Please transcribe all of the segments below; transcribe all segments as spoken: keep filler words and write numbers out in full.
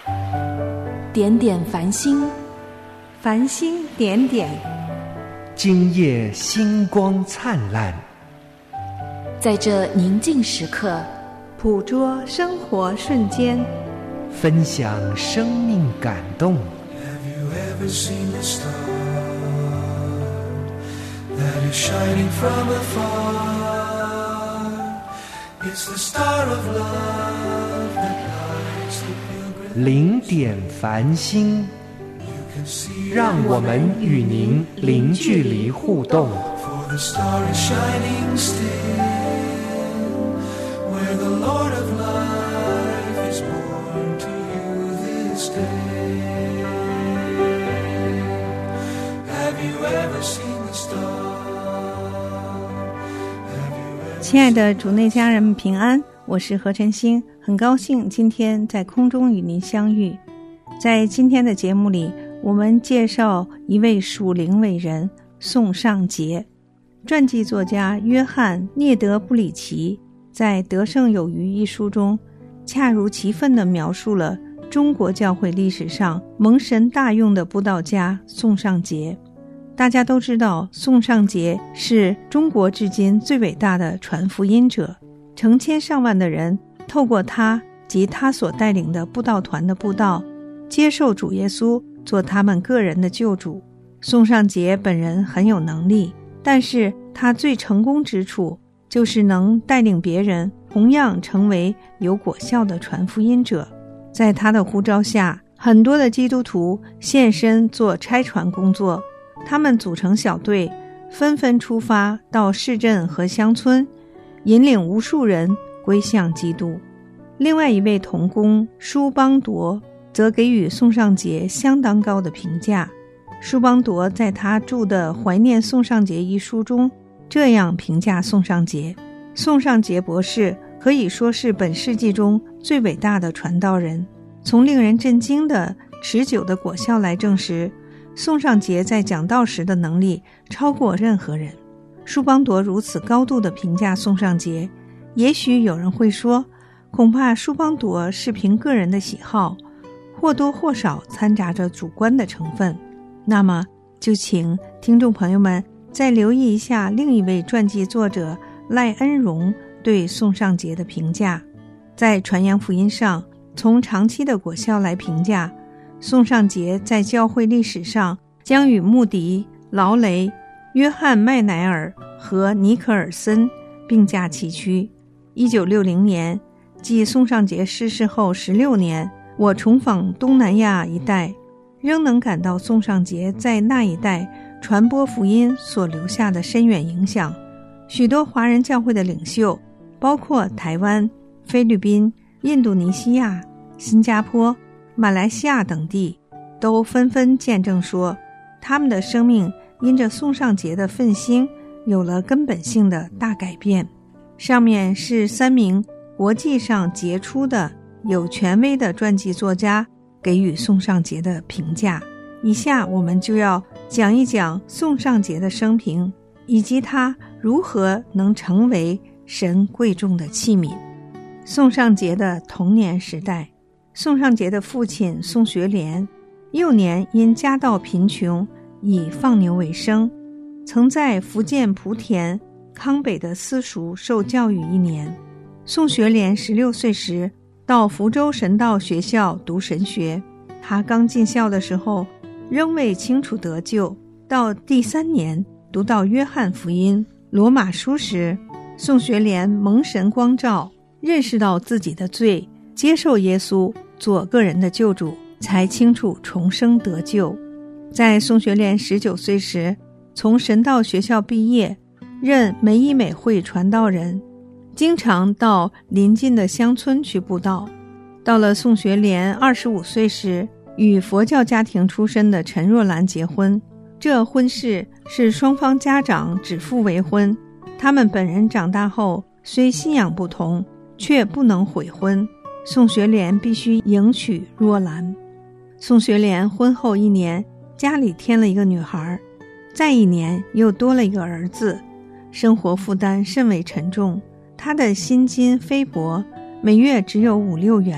点点繁星， 繁星点点， 今夜星光灿烂。 在这宁静时刻， 捕捉生活瞬间， 分享生命感动。 Have you ever seen a star that is shining from afar? It's the star of love that lights the pilgrim. 零点繁星，让我们与您零距离互动。 For the star is shining still, where the Lord of life is born to you this day. Have you ever seen the star? Have you ever... 亲爱的主内家人们平安，我是何晨星，很高兴今天在空中与您相遇。在今天的节目里，我们介绍一位属灵伟人宋尚节。传记作家约翰·涅德布里奇在《得胜有余》一书中，恰如其分地描述了中国教会历史上蒙神大用的布道家宋尚节。大家都知道，宋尚节是中国至今最伟大的传福音者，成千上万的人透过他及他所带领的布道团的布道，接受主耶稣做他们个人的救主。宋尚节本人很有能力，但是他最成功之处就是能带领别人同样成为有果效的传福音者。在他的呼召下，很多的基督徒献身做差传工作，他们组成小队，纷纷出发到市镇和乡村，引领无数人归向基督。另外一位同工舒邦铎则给予宋尚节相当高的评价。舒邦铎在他著的《怀念宋尚节》一书中这样评价宋尚节：宋尚节博士可以说是本世纪中最伟大的传道人。从令人震惊的持久的果效来证实，宋尚节在讲道时的能力超过任何人。舒邦铎如此高度地评价宋尚节，也许有人会说，恐怕舒邦铎是凭个人的喜好，或多或少掺杂着主观的成分。那么就请听众朋友们再留意一下另一位传记作者赖恩荣对宋尚节的评价。在传扬福音上，从长期的果效来评价，宋尚节在教会历史上将与穆迪、劳雷、约翰麦乃尔和尼可尔森并驾齐驱。一九六零年，继宋尚节逝世后十六年，我重访东南亚一带，仍能感到宋尚节在那一带传播福音所留下的深远影响。许多华人教会的领袖，包括台湾、菲律宾、印度尼西亚、新加坡、马来西亚等地，都纷纷见证说，他们的生命因着宋尚节的奋兴有了根本性的大改变。上面是三名国际上杰出的有权威的传记作家给予宋尚节的评价。以下我们就要讲一讲宋尚节的生平，以及他如何能成为神贵重的器皿。宋尚节的童年时代，宋尚节的父亲宋学莲幼年因家道贫穷，以放牛为生，曾在福建莆田康北的私塾受教育一年。宋学莲十六岁时到福州神道学校读神学，他刚进校的时候仍未清楚得救，到第三年读到约翰福音、罗马书时，宋学莲蒙神光照，认识到自己的罪，接受耶稣做个人的救主，才清楚重生得救。在宋学莲十九岁时，从神道学校毕业，任美以美会传道人，经常到邻近的乡村去布道。到了宋学莲二十五岁时，与佛教家庭出身的陈若兰结婚。这婚事是双方家长指腹为婚，他们本人长大后虽信仰不同，却不能悔婚。宋学莲必须迎娶若兰。宋学莲婚后一年，家里添了一个女孩，再一年又多了一个儿子，生活负担甚为沉重。他的薪金微薄，每月只有五六元，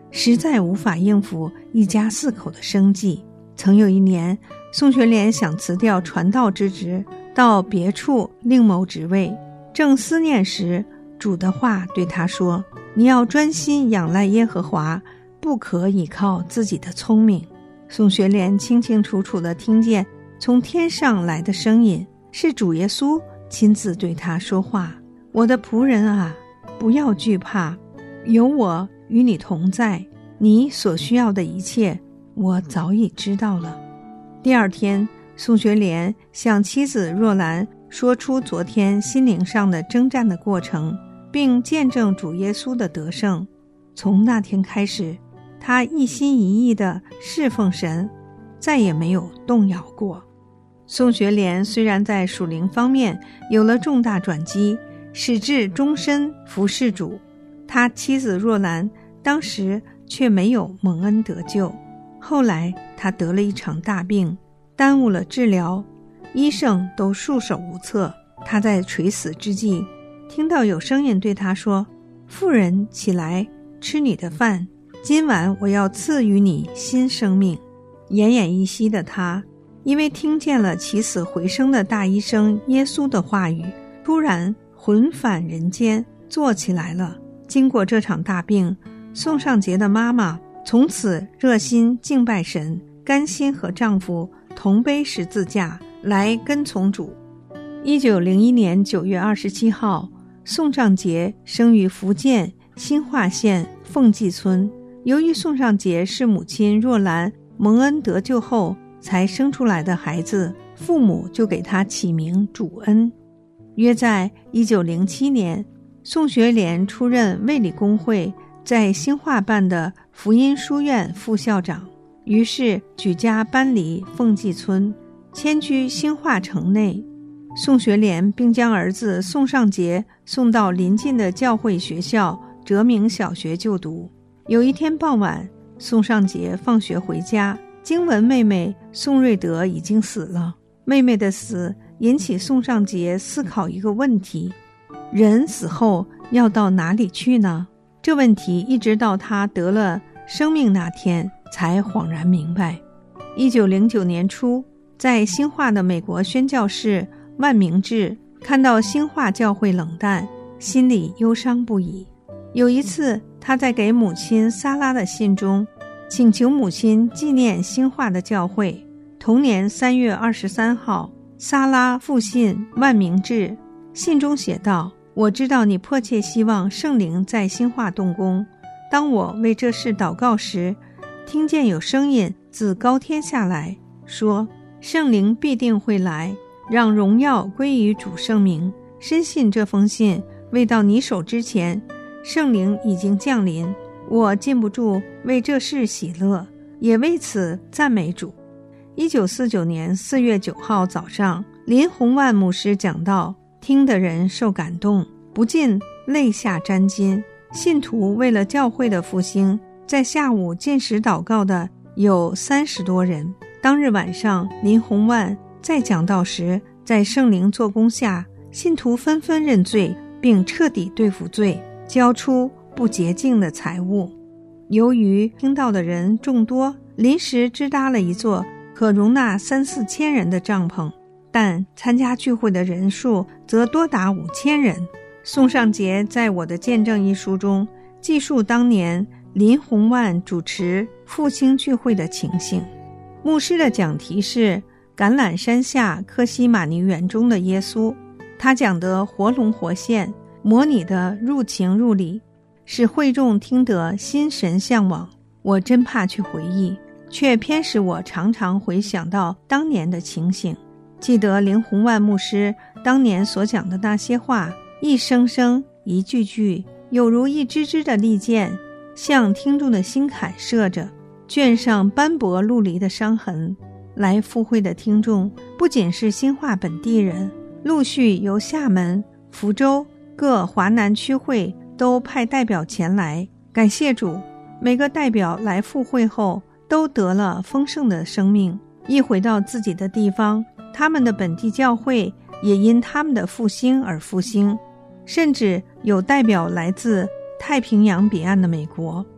实在无法应付一家四口的生计。曾有一年，宋学莲想辞掉传道之职，到别处另谋职位，正思念时，主的话对他说：你要专心仰赖耶和华，不可倚靠自己的聪明。宋学莲清清楚楚地听见从天上来的声音，是主耶稣亲自对他说话：我的仆人啊，不要惧怕，有我与你同在，你所需要的一切我早已知道了。第二天，宋学莲向妻子若兰说出昨天心灵上的征战的过程，并见证主耶稣的得胜。从那天开始，他一心一意地侍奉神，再也没有动摇过。宋学莲虽然在属灵方面有了重大转机，始至终身服侍主，他妻子若兰当时却没有蒙恩得救。后来他得了一场大病，耽误了治疗，医生都束手无策。他在垂死之际，听到有声音对他说：妇人，起来，吃你的饭，今晚我要赐予你新生命。奄奄一息的他，因为听见了起死回生的大医生耶稣的话语，突然魂返人间，坐起来了。经过这场大病，宋尚杰的妈妈从此热心敬拜神，甘心和丈夫同背十字架来跟从主。一九零一年九月二十七号，宋尚杰生于福建新化县凤济村。由于宋尚杰是母亲若兰蒙恩得救后才生出来的孩子，父母就给他起名主恩。约在一九零七年，宋学莲出任卫理公会在兴化办的福音书院副校长，于是举家搬离凤济村，迁居兴化城内。宋学莲并将儿子宋尚杰送到邻近的教会学校哲明小学就读。有一天傍晚，宋尚杰放学回家，经闻妹妹宋瑞德已经死了。妹妹的死引起宋尚杰思考一个问题：人死后要到哪里去呢？这问题一直到他得了生命那天才恍然明白。一九零九年初，在兴化的美国宣教士万明志看到兴化教会冷淡，心里忧伤不已。有一次，他在给母亲萨拉的信中请求母亲纪念兴化的教会。同年三月二十三号，萨拉复信万明志，信中写道：我知道你迫切希望圣灵在兴化动工。当我为这事祷告时，听见有声音自高天下来，说圣灵必定会来，让荣耀归于主圣名。深信这封信未到你手之前，圣灵已经降临，我禁不住为这事喜乐，也为此赞美主。一九四九年四月九号早上，林洪万牧师讲道，听的人受感动，不禁泪下沾襟。信徒为了教会的复兴，在下午禁食祷告的有三十多人。当日晚上，林洪万在讲道时，在圣灵做工下，信徒纷纷认罪，并彻底对付罪，交出不洁净的财物。由于听到的人众多，临时支搭了一座可容纳三四千人的帐篷，但参加聚会的人数则多达五千人。宋尚杰在我的见证一书中记述当年林洪万主持复兴聚会的情形。牧师的讲题是橄榄山下科西玛尼园中的耶稣，他讲得活龙活现，模拟的入情入理，使会众听得心神向往。我真怕去回忆，却偏使我常常回想到当年的情形，记得林洪万牧师当年所讲的那些话，一声声一句句，有如一支支的利箭，向听众的心坎射着，卷上斑驳陆离的伤痕。来赴会的听众不仅是兴化本地人，陆续由厦门、福州各华南区会都派代表前来。感谢主，每个代表来赴会后都得了丰盛的生命，一回到自己的地方，他们的本地教会也因他们的复兴而复兴，甚至有代表来自太平洋彼岸的美国。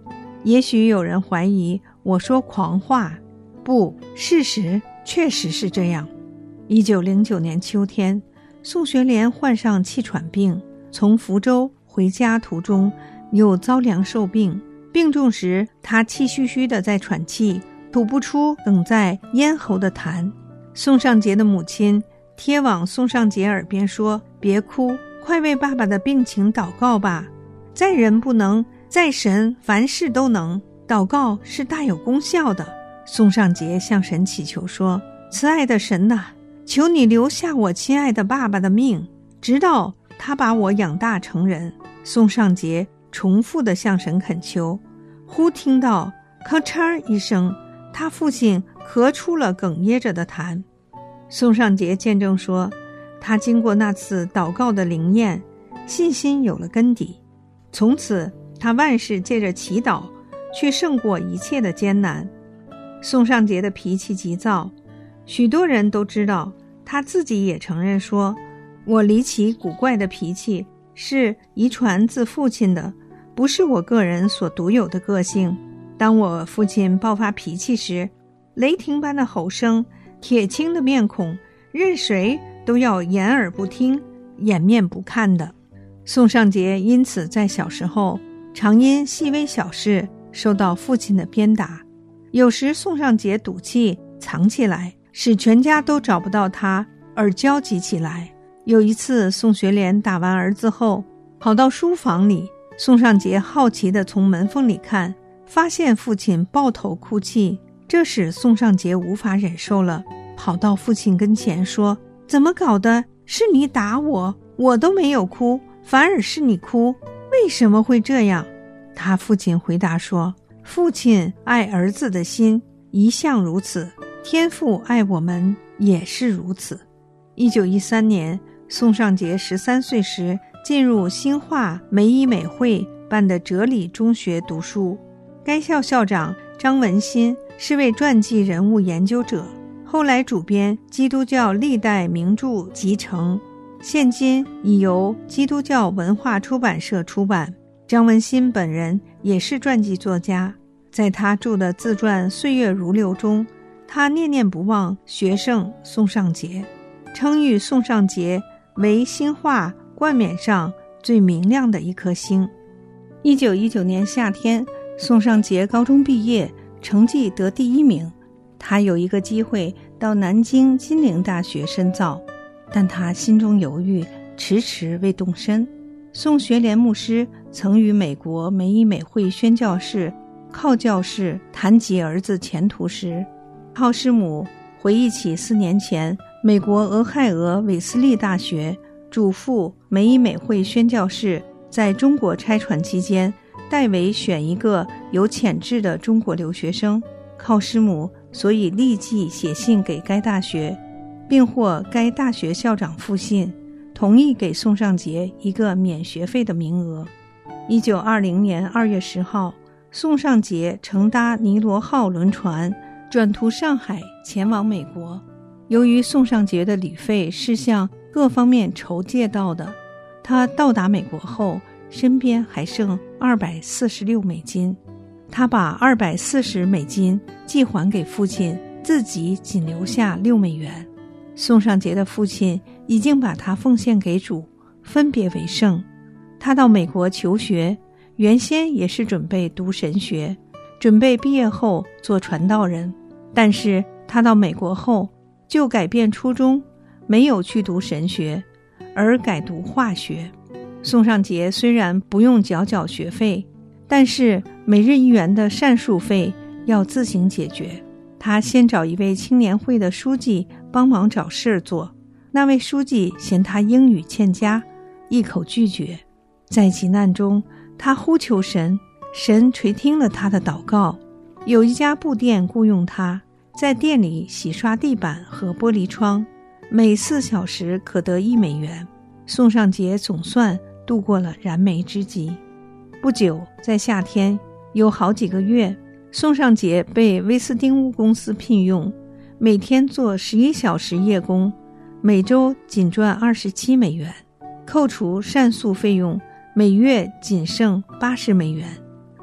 也许有人怀疑我说狂话，不，事实确实是这样。一九零九年秋天，宋学莲患上气喘病，从福州回家途中又遭凉受病，病重时他气吁吁地在喘气，吐不出哽在咽喉的痰。宋尚节的母亲贴往宋尚节耳边说，别哭，快为爸爸的病情祷告吧，在人不能，在神凡事都能，祷告是大有功效的。宋尚节向神祈求说，慈爱的神哪，求你留下我亲爱的爸爸的命，直到他把我养大成人。宋尚节重复地向神恳求，忽听到咔嚓一声，他父亲咳出了哽咽着的痰。宋尚节见证说，他经过那次祷告的灵验，信心有了根底，从此他万事借着祈祷去胜过一切的艰难。宋尚节的脾气急躁，许多人都知道，他自己也承认说，我离奇古怪的脾气是遗传自父亲的，不是我个人所独有的个性。当我父亲爆发脾气时，雷霆般的吼声，铁青的面孔，任谁都要掩耳不听，掩面不看的。宋尚节因此在小时候常因细微小事受到父亲的鞭打，有时宋尚节赌气藏起来，使全家都找不到他，而焦急起来。有一次宋学莲打完儿子后跑到书房里，宋尚节好奇地从门缝里看，发现父亲抱头哭泣，这使宋尚节无法忍受了，跑到父亲跟前说，怎么搞的，是你打我，我都没有哭，反而是你哭，为什么会这样？他父亲回答说，父亲爱儿子的心一向如此，天父爱我们也是如此。一九一三年，宋尚节十三岁时进入兴化美医美会办的哲理中学读书，该校校长张文新是位传记人物研究者，后来主编基督教历代名著集成，现今已由基督教文化出版社出版。张文新本人也是传记作家，在他著的自传《岁月如流》中，他念念不忘学生宋尚节，称誉宋尚节为兴化冠冕上最明亮的一颗星。一九一九年夏天，宋尚节高中毕业，成绩得第一名，他有一个机会到南京金陵大学深造，但他心中犹豫，迟迟未动身。宋学莲牧师曾与美国美医美会宣教士靠教士谈及儿子前途时，靠师母回忆起四年前美国俄亥俄韦斯利大学嘱咐美医美会宣教士在中国差传期间代为选一个有潜质的中国留学生，靠师母所以立即写信给该大学，并获该大学校长复信，同意给宋尚节一个免学费的名额。一九二零年二月十号，宋尚节乘搭尼罗号轮船转途上海前往美国。由于宋尚节的旅费是向各方面筹借到的，他到达美国后身边还剩二百四十六美金，他把二百四十美金寄还给父亲，自己仅留下六美元。宋尚节的父亲已经把他奉献给主，分别为圣。他到美国求学，原先也是准备读神学，准备毕业后做传道人，但是他到美国后就改变初衷，没有去读神学，而改读化学。宋尚节虽然不用缴缴学费，但是每日一元的膳宿费要自行解决。他先找一位青年会的书记帮忙找事做，那位书记嫌他英语欠佳，一口拒绝。在急难中，他呼求神，神垂听了他的祷告。有一家布店雇佣他，在店里洗刷地板和玻璃窗，每四小时可得一美元。宋尚节总算度过了燃眉之急。不久，在夏天有好几个月，宋尚节被威斯汀屋公司聘用，每天做十一小时夜工，每周仅赚二十七美元，扣除膳宿费用，每月仅剩八十美元。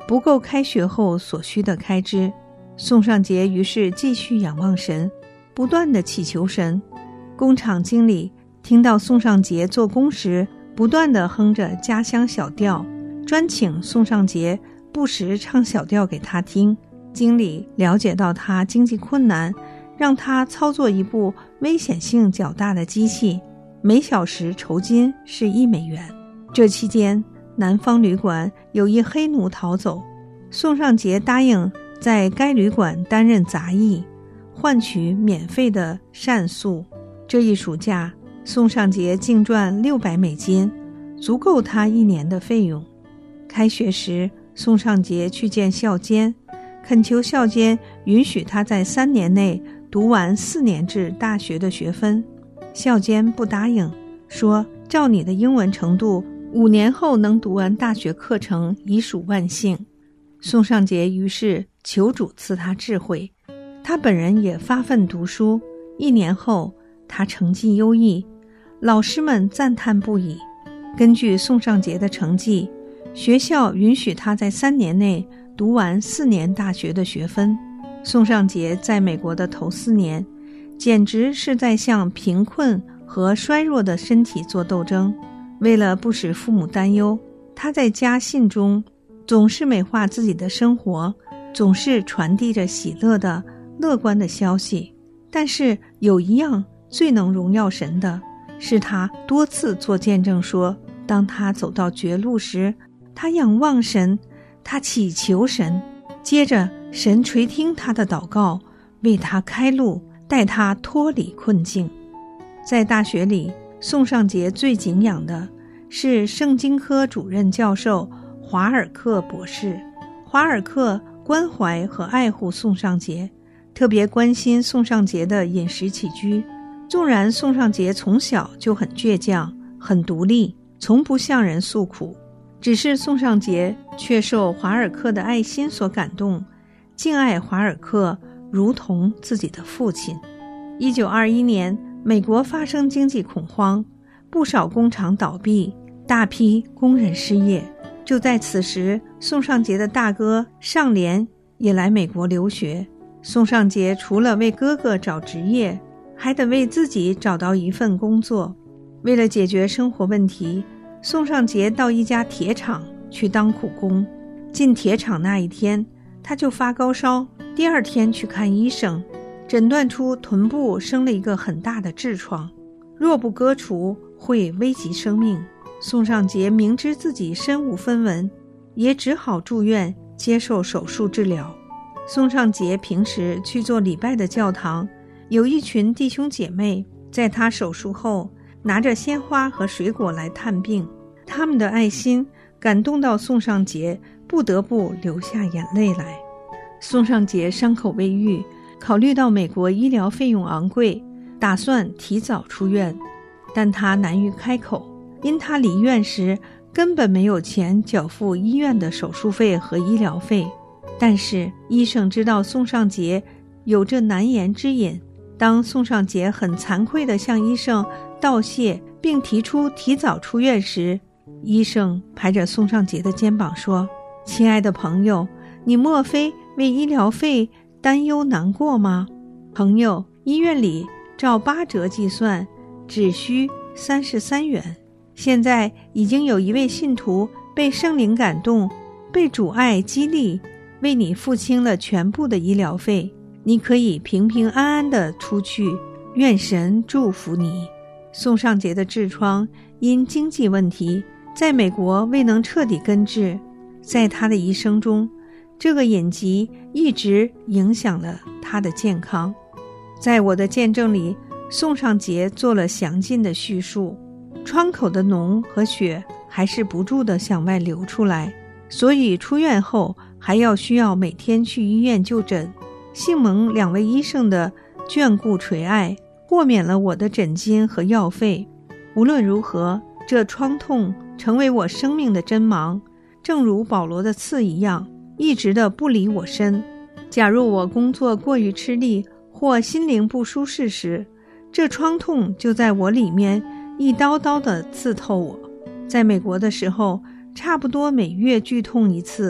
不够开学后所需的开支。宋尚杰于是继续仰望神，不断地祈求神。工厂经理听到宋尚杰做工时不断地哼着家乡小调，专请宋尚杰不时唱小调给他听。经理了解到他经济困难，让他操作一部危险性较大的机器，每小时酬金是一美元。这期间，南方旅馆有一黑奴逃走，宋尚杰答应在该旅馆担任杂役，换取免费的膳宿。这一暑假，宋尚杰净赚六百美金，足够他一年的费用。开学时，宋尚杰去见校监，恳求校监允许他在三年内读完四年制大学的学分。校监不答应，说照你的英文程度，五年后能读完大学课程已属万幸。宋尚杰于是求主赐他智慧，他本人也发奋读书。一年后，他成绩优异，老师们赞叹不已。根据宋尚杰的成绩，学校允许他在三年内读完四年大学的学分。宋尚杰在美国的头四年，简直是在向贫困和衰弱的身体做斗争。为了不使父母担忧，他在家信中总是美化自己的生活，总是传递着喜乐的、乐观的消息。但是有一样最能荣耀神的，是他多次做见证说，当他走到绝路时，他仰望神，他祈求神，接着神垂听他的祷告，为他开路，带他脱离困境。在大学里，宋尚杰最敬仰的是圣经科主任教授华尔克博士。华尔克关怀和爱护宋尚杰，特别关心宋尚杰的饮食起居。纵然宋尚杰从小就很倔强，很独立，从不向人诉苦，只是宋尚杰却受华尔克的爱心所感动，敬爱华尔克如同自己的父亲。一九二一年，美国发生经济恐慌，不少工厂倒闭，大批工人失业。就在此时，宋尚杰的大哥尚廉也来美国留学。宋尚杰除了为哥哥找职业，还得为自己找到一份工作。为了解决生活问题，宋尚杰到一家铁厂去当苦工。进铁厂那一天，他就发高烧，第二天去看医生，诊断出臀部生了一个很大的痔疮，若不割除会危及生命。宋尚杰明知自己身无分文，也只好住院接受手术治疗。宋尚杰平时去做礼拜的教堂，有一群弟兄姐妹在他手术后拿着鲜花和水果来探病，他们的爱心感动到宋尚杰不得不流下眼泪来。宋尚杰伤口未愈，考虑到美国医疗费用昂贵，打算提早出院，但他难于开口，因他离院时根本没有钱缴付医院的手术费和医疗费。但是医生知道宋尚杰有着难言之隐，当宋尚杰很惭愧地向医生道谢并提出提早出院时，医生拍着宋尚杰的肩膀说，亲爱的朋友，你莫非为医疗费担忧难过吗？朋友，医院里照八折计算只需三十三元，现在已经有一位信徒被圣灵感动，被主爱激励，为你付清了全部的医疗费，你可以平平安安地出去，愿神祝福你。宋尚杰的痔疮因经济问题在美国未能彻底根治，在他的一生中，这个隐疾一直影响了他的健康。在我的见证里，宋尚杰做了详尽的叙述，创口的脓和血还是不住地向外流出来，所以出院后还要需要每天去医院就诊。幸蒙两位医生的眷顾垂爱，豁免了我的诊金和药费。无论如何，这疮痛成为我生命的针芒，正如保罗的刺一样，一直的不离我身。假如我工作过于吃力或心灵不舒适时，这疮痛就在我里面一刀刀地刺透我。在美国的时候，差不多每月剧痛一次，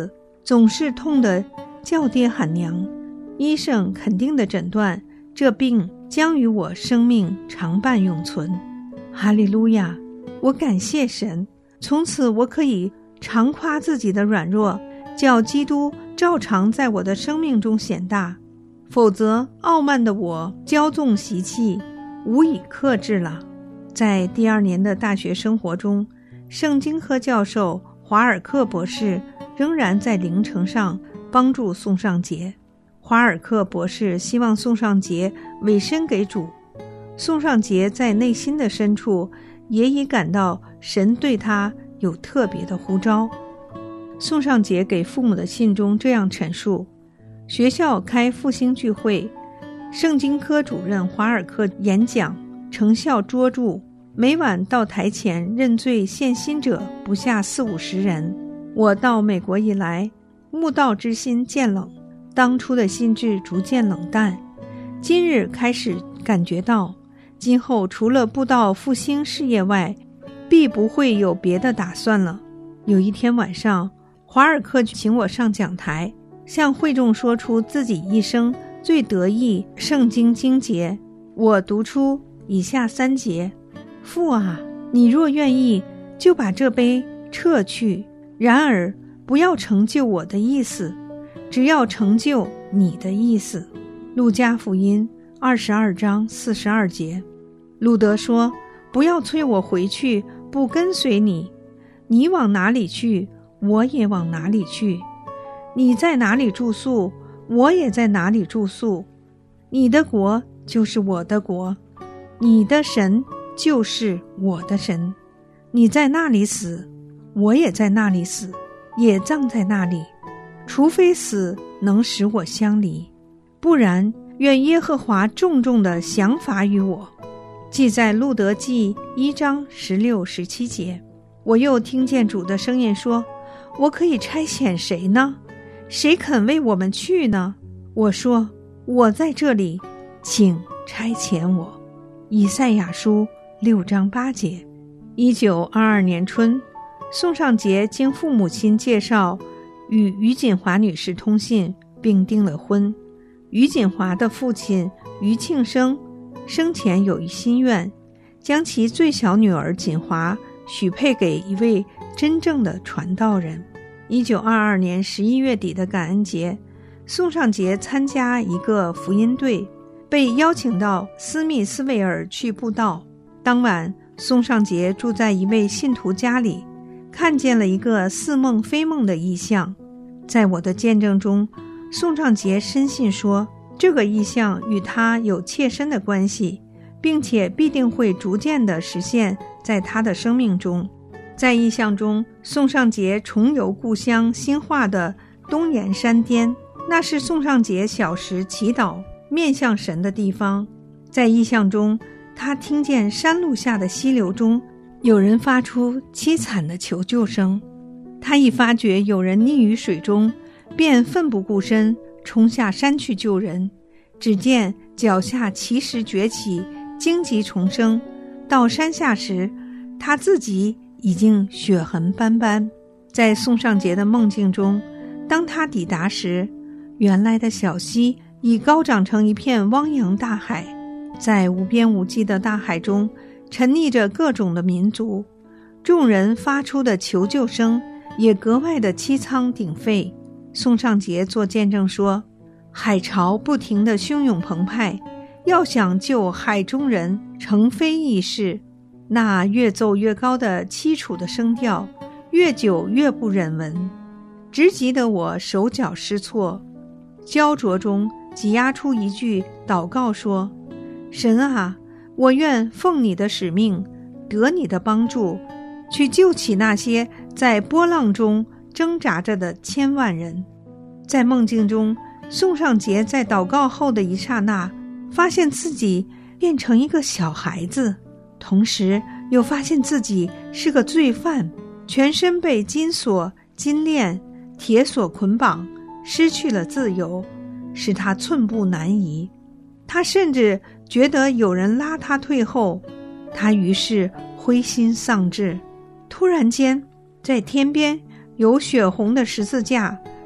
总是痛得叫爹喊娘。医生肯定的诊断，这病将与我生命常伴永存。哈利路亚！我感谢神，从此我可以常夸自己的软弱，叫基督照常在我的生命中显大。否则傲慢的我骄纵习气，无以克制了。在第二年的大学生活中，圣经科教授华尔克博士仍然在灵程上帮助宋尚杰。华尔克博士希望宋尚杰委身给主，宋尚杰在内心的深处也已感到神对他有特别的呼召。宋尚杰给父母的信中这样陈述：学校开复兴聚会，圣经科主任华尔克演讲，成效卓著，每晚到台前认罪献心者不下四五十人。我到美国以来，慕道之心渐冷，当初的心志逐渐冷淡，今日开始感觉到，今后除了布道复兴事业外，必不会有别的打算了。有一天晚上，华尔克请我上讲台，向会众说出自己一生最得意圣经经节。我读出以下三节：父啊，你若愿意，就把这杯撤去，然而不要成就我的意思，只要成就你的意思。路加福音二十二章四十二节。路德说：不要催我回去，不跟随你，你往哪里去，我也往哪里去。你在哪里住宿，我也在哪里住宿。你的国就是我的国，你的神就是我的神。你在那里死，我也在那里死，也葬在那里。除非死能使我相离，不然愿耶和华重重的降罚于我。记在路德记一章十六十七节。我又听见主的声音说：我可以差遣谁呢？谁肯为我们去呢？我说：我在这里，请差遣我。以赛亚书六章八节。一九二二年春，宋尚杰经父母亲介绍与于锦华女士通信，并订了婚。于锦华的父亲于庆生生前有一心愿，将其最小女儿锦华许配给一位真正的传道人。一九二二年十一月底的感恩节，宋尚杰参加一个福音队，被邀请到斯密斯维尔去布道。当晚，宋尚杰住在一位信徒家里，看见了一个似梦非梦的异象。在我的见证中，宋尚杰深信说，这个异象与他有切身的关系，并且必定会逐渐地实现在他的生命中。在异象中，宋尚杰重游故乡新化的东岩山巅，那是宋尚杰小时祈祷面向神的地方。在异象中，他听见山路下的溪流中有人发出凄惨的求救声。他一发觉有人溺于水中，便奋不顾身冲下山去救人。只见脚下奇石崛起，荆棘丛生，到山下时，他自己已经血痕斑斑。在宋尚杰的梦境中，当他抵达时，原来的小溪已高长成一片汪洋大海。在无边无际的大海中，沉溺着各种的民族，众人发出的求救声也格外的凄苍鼎沸。宋尚杰做见证说，海潮不停地汹涌澎湃，要想救海中人诚非易事。那越奏越高的凄楚的声调，越久越不忍闻，直急得我手脚失措。焦灼中挤压出一句祷告说，神啊，我愿奉你的使命，得你的帮助，去救起那些在波浪中挣扎着的千万人。在梦境中，宋尚杰在祷告后的一刹那，发现自己变成一个小孩子，同时又发现自己是个罪犯，全身被金锁、金链、铁锁捆绑，失去了自由，使他寸步难移。他甚至觉得有人拉他退后，他于是灰心丧志。突然间，在天边有血红的十字架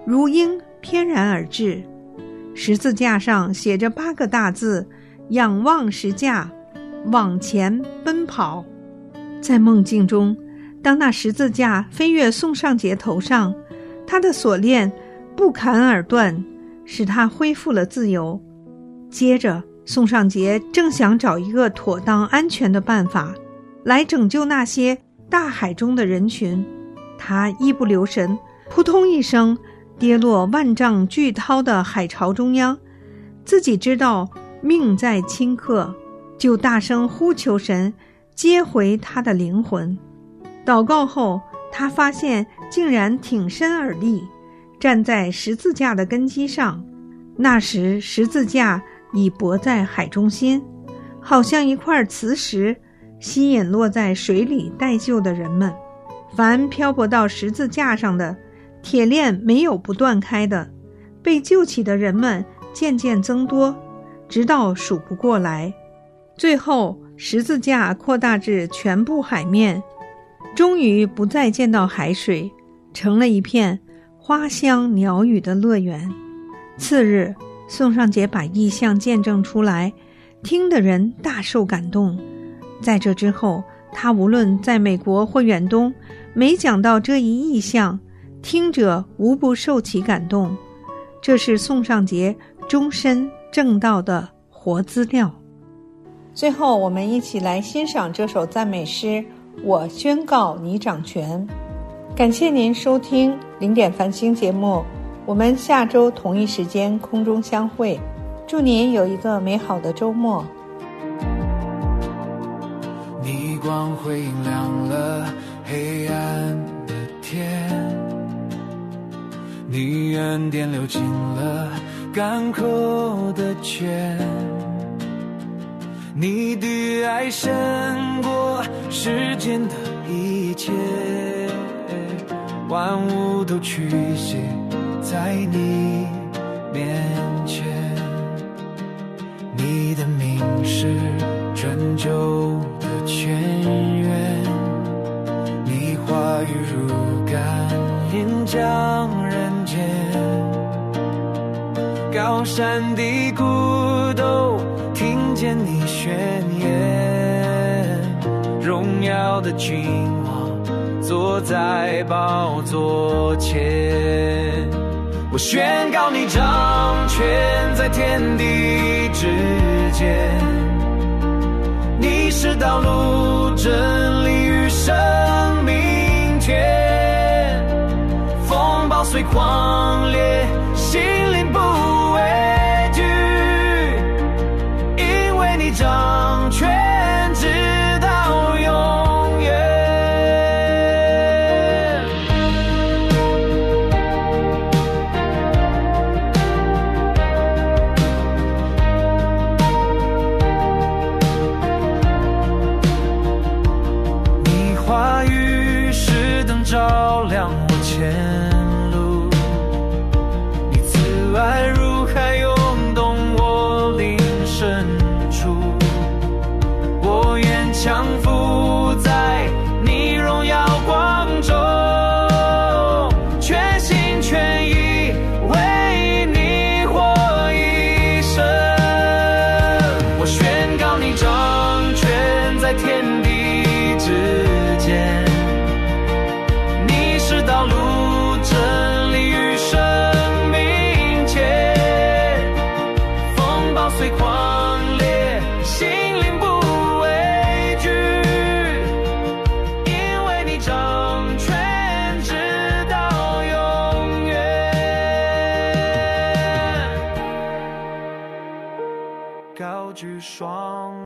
如鹰翩然而至。十字架上写着八个大字：仰望十架，往前奔跑。在梦境中，当那十字架飞越宋尚杰头上，他的锁链不砍而断，使他恢复了自由。接着宋尚杰正想找一个妥当安全的办法来拯救那些大海中的人群，他一不留神，扑通一声跌落万丈巨涛的海潮中央。自己知道命在顷刻，就大声呼求神接回他的灵魂。祷告后，他发现竟然挺身而立，站在十字架的根基上。那时十字架已泊在海中心，好像一块磁石，吸引落在水里待救的人们。凡漂泊到十字架上的，铁链没有不断开的，被救起的人们渐渐增多，直到数不过来。最后十字架扩大至全部海面，终于不再见到海水，成了一片花香鸟语的乐园。次日，宋尚杰把异象见证出来，听的人大受感动。在这之后，他无论在美国或远东，每讲到这一异象，听者无不受其感动。这是宋尚杰终身正道的活资料。最后，我们一起来欣赏这首赞美诗，我宣告你掌权。感谢您收听零点繁星节目，我们下周同一时间空中相会。祝您有一个美好的周末。 你光辉映亮了黑暗的天，你恩典流进了港口的泉，你的爱胜过世间的一切，万物都屈膝在你面前，你的名是拯救的泉源，你话语如甘霖降人间，高山低谷都听见你宣言，荣耀的君王坐在宝座前，我宣告你掌权在天地之间，你是道路真理与生命甜，风暴随狂烈心灵不畏惧，因为你掌权直到永远。你话语是灯照亮我前路，你慈爱如海涌动我灵深处，我愿降服在你荣耀光中，全心全意为你活一生，我宣告你掌权在天地之间，你是道路真理与生命前，风暴随狂烈心灵不畏惧，因为你掌权直到永远，高举双